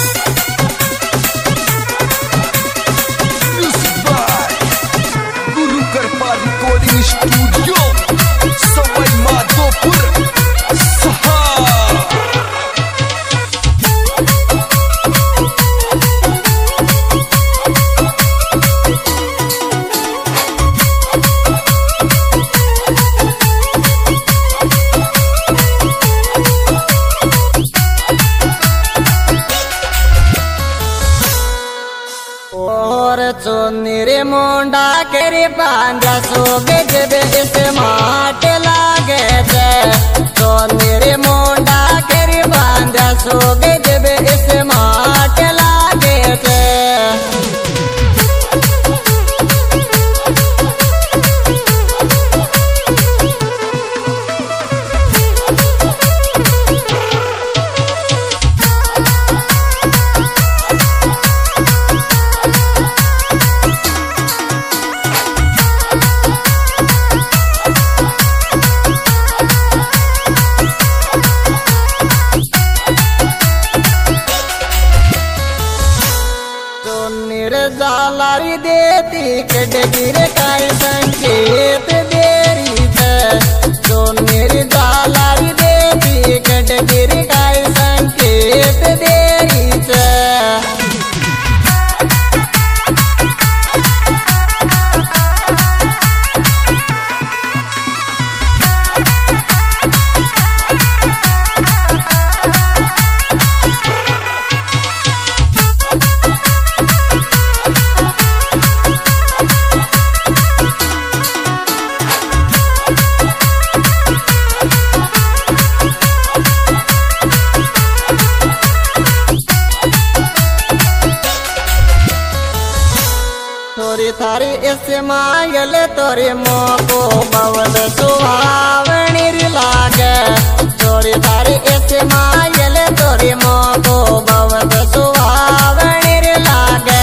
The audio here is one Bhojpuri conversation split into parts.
Studio Sawai Madhopur Saha चोनीरे मोंडा केरी बांधा सोगे जबे इस माट लागे जे चोनीरे मोंडा केरी बांधा सोगे जबे इस माट लागे जे जालारी देती कटगिर काय संकेत देरी जो मेरी जालारी देती कटगिर काय संकेत देरी थारी इस मायल तोरे मोको बवल सुहावनी लागे तोरी थारी इस मायल तोरे मोको बवल सुहावनी लागे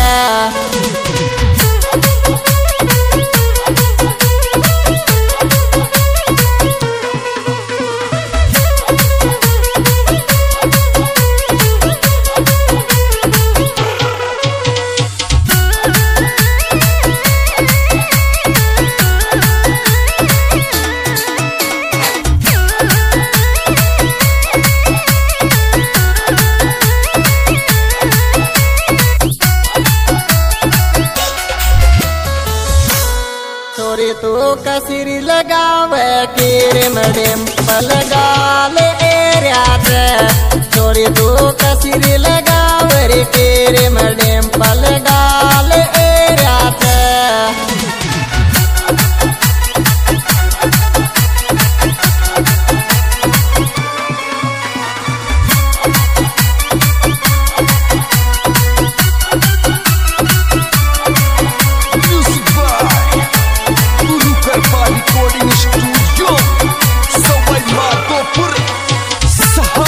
तू कसीरी लगावे किरम डिम्पल गाल एरिया चोरी तू कसीरी लगावे किरम डिम्पल गाल area Studio Sawai Madhopur Saha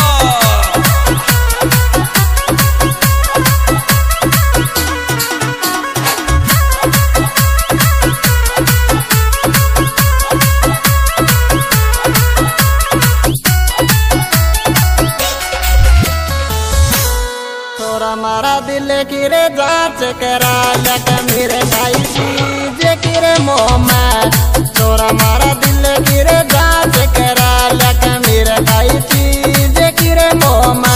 तोरा मारा दिल किरे जांच करा लक मेरे भाई चीज किरे मोमा तोरा मारा दिल किरे जांच करा लक मेरे भाई चीज किरे मोमा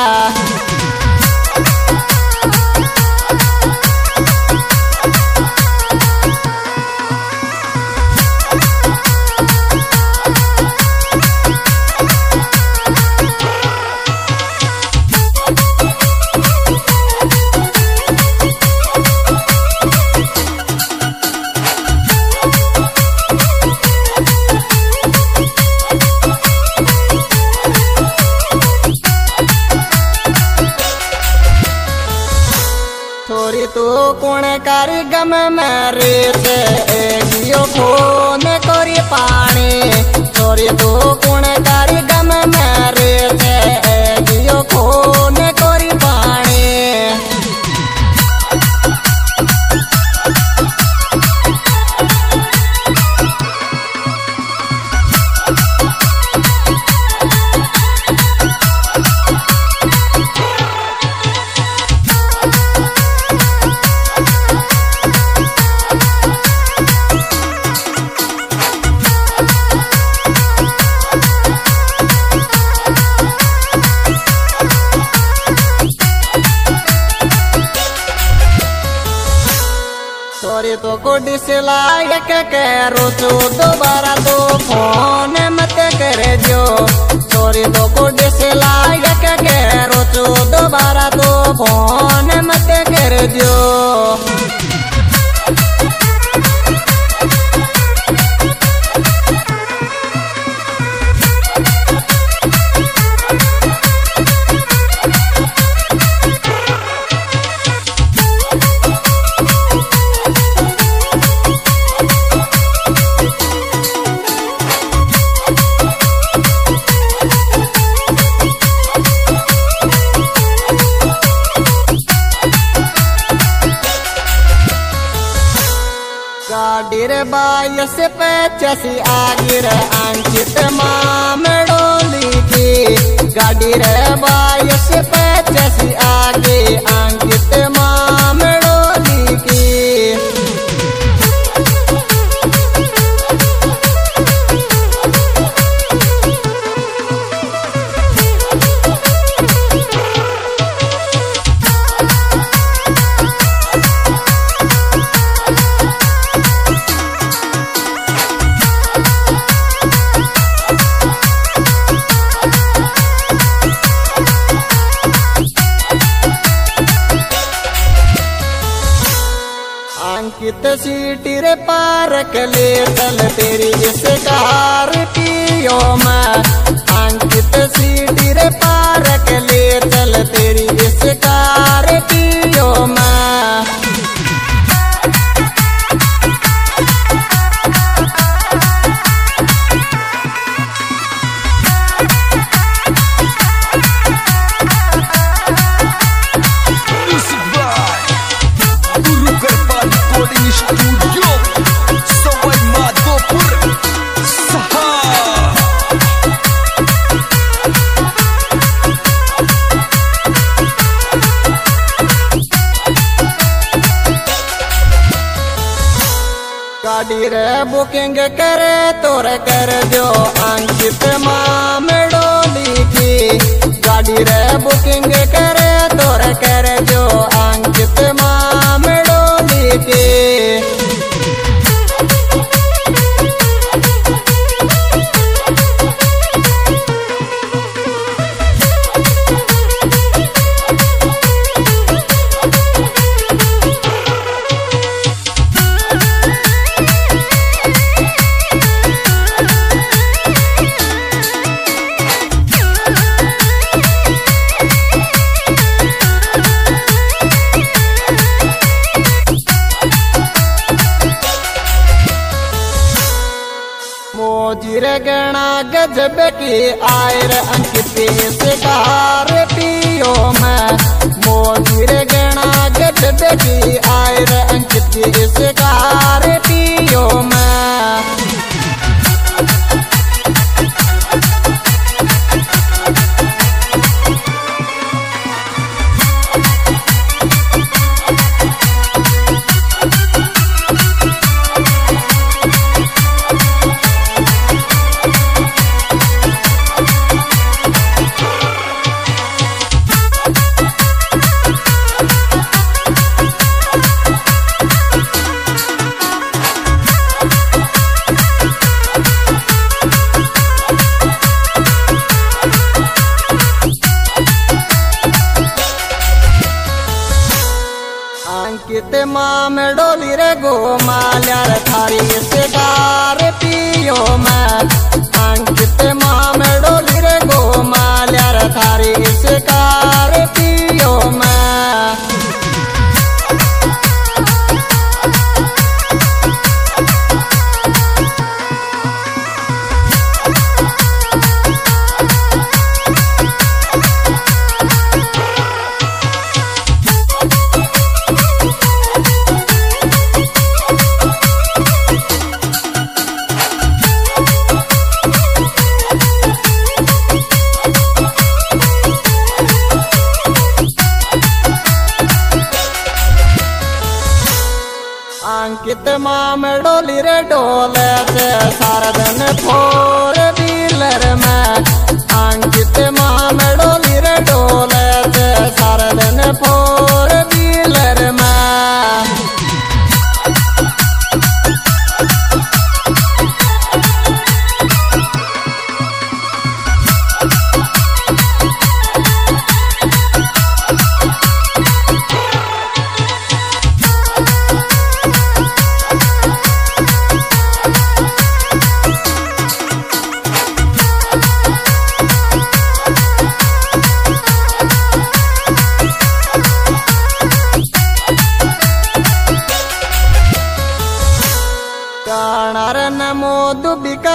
तू कौन कर गम मेरे से गियो फोन करी पानी तोरी तू कौन कर गम मेरे से गियो फोन करी पानी तो को डिसलाइक करो तो दोबारा तो फोन मत कर जो। सॉरी तो को डिसलाइक करो तो दोबारा तो फोन मत कर जो। गाड़ी रे 22-85 आगे रे अंकित माम डोली की। गाड़ी रे 22-85 आगे अंकित माम डोली की। अंकित सीटी रे पार्क ले चल तेरी इस कार पियो में। अंकित सीटी रे पार्क ले चल तेरी इस कार पियो में। स्टूडियो सवाई माधोपुर सहा। गाड़ी रे बुकिंग करे तोरे कर जो अंकित माम डोली की। गाड़ी रे बुकिंग करे तोरे कर जो अंकित माम डोली की। मोजी रे गणा गजब की आयर अंकित से कार पियो में। मोजी रे गणा गजब की आयर अंकित से कार पियो में। अंकित माम डोली रे गो माल्यार थारी से कार पियो में। अंकित माम डोली रे गो माल्यार थारी से कार पियो में। अंकित माम डोली रे डोले से सारा दिन फोर व्हीलर में। अंकित माम डोली रे डोले से सारा दिन फोर व्हीलर में।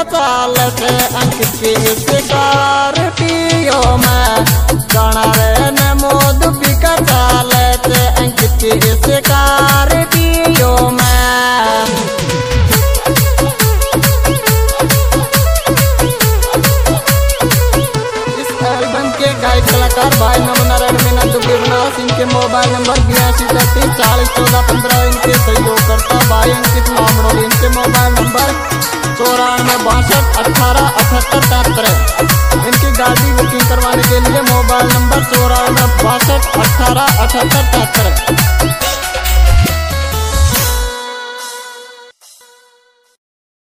चाले थे अंकित की स्कॉर्पियो में गाना रे न मोद बिका चाले थे अंकित की स्कॉर्पियो में। गायक कलाकार भाई नमो नारायण मीना दुबे बनास, इनके मोबाइल नंबर 8233401415। इनके सहयोग करता भाई अंकित मामड़ोल, इनके मोबाइल नंबर 9462187873। इनकी गाड़ी बुकिंग करवाने के लिए मोबाइल नंबर 9462187873।